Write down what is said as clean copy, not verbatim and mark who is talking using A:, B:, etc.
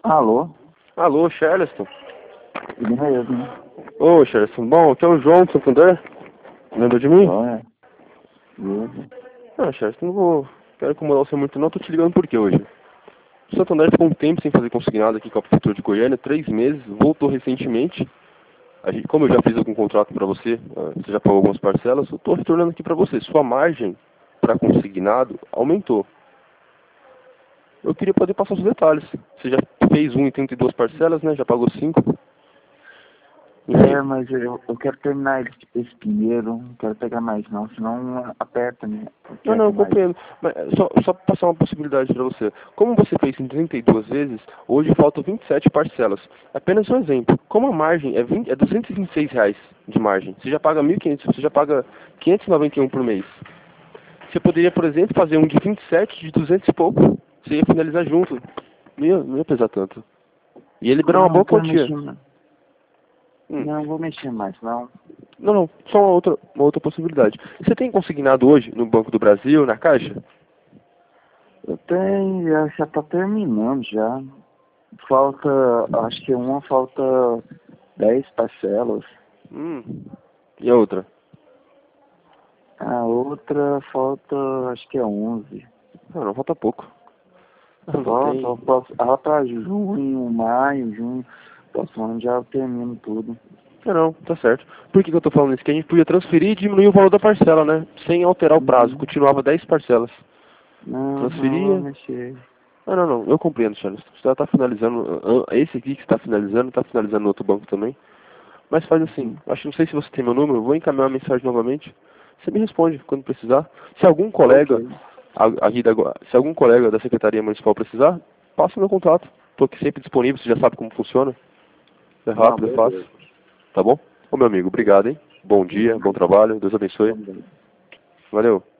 A: Alô?
B: Alô, Charleston?
A: Ele mesmo.
B: Ô, Charleston, bom, aqui é o João do Santander. Lembra de mim?
A: Olha. Beleza.
B: Ah, Charleston, não vou... quero incomodar você muito não, tô te ligando por quê hoje? O Santander ficou um tempo sem fazer consignado aqui com a Prefeitura de Goiânia, 3 meses, voltou recentemente. Como eu já fiz algum contrato para você, você já pagou algumas parcelas, eu tô retornando aqui para você. Sua margem para consignado aumentou. Eu queria poder passar os detalhes. Você já fez 1 em 32 parcelas, né? Já pagou 5. Enfim.
A: Mas eu quero terminar esse primeiro, não quero pegar mais não, senão aperta, né?
B: Não,
A: Aperta
B: eu
A: mais.
B: compreendo. Mas só passar uma possibilidade para você. Como você fez em 32 vezes, hoje faltam 27 parcelas. Apenas um exemplo. Como a margem é R$ 226 de margem, você já paga 1.500, você já paga 591 por mês. Você poderia, por exemplo, fazer um de 27, de 200 e pouco. Você ia finalizar junto. Não ia pesar tanto. E ia liberar uma
A: Não
B: boa
A: quero
B: quantia.
A: mexer mais.
B: Hum.
A: Não vou mexer mais, não.
B: Não, só uma outra possibilidade. Você tem consignado hoje no Banco do Brasil, na Caixa?
A: Eu tenho, já tá terminando já. Falta, acho que falta 10 parcelas.
B: E a outra?
A: A outra falta, acho que é 11.
B: Ah, não, falta pouco. Não
A: Falta,
B: tem...
A: pra junho, maio, junho, próximo ano já eu termino tudo.
B: Não, tá certo. Por que eu tô falando isso? Que a gente podia transferir e diminuir o valor da parcela, né? Sem alterar o prazo.
A: Uhum.
B: Continuava 10 parcelas.
A: Não vou
B: Transferia...
A: mexer.
B: Não. Eu compreendo, Charles. Você já tá finalizando... Esse aqui que está finalizando no outro banco também. Mas faz assim.
A: Uhum.
B: Não sei se você tem meu número. Eu vou encaminhar uma mensagem novamente. Você me responde quando precisar. Se algum colega...
A: Ok.
B: Se algum colega da Secretaria Municipal precisar, passa o meu contato. Estou aqui sempre disponível, você já sabe como funciona. É
A: Não,
B: rápido, é fácil.
A: beleza.
B: Tá bom? Ô meu amigo, obrigado, hein? Bom dia, bom
A: Uhum.
B: trabalho, Deus abençoe.
A: Também.
B: Valeu.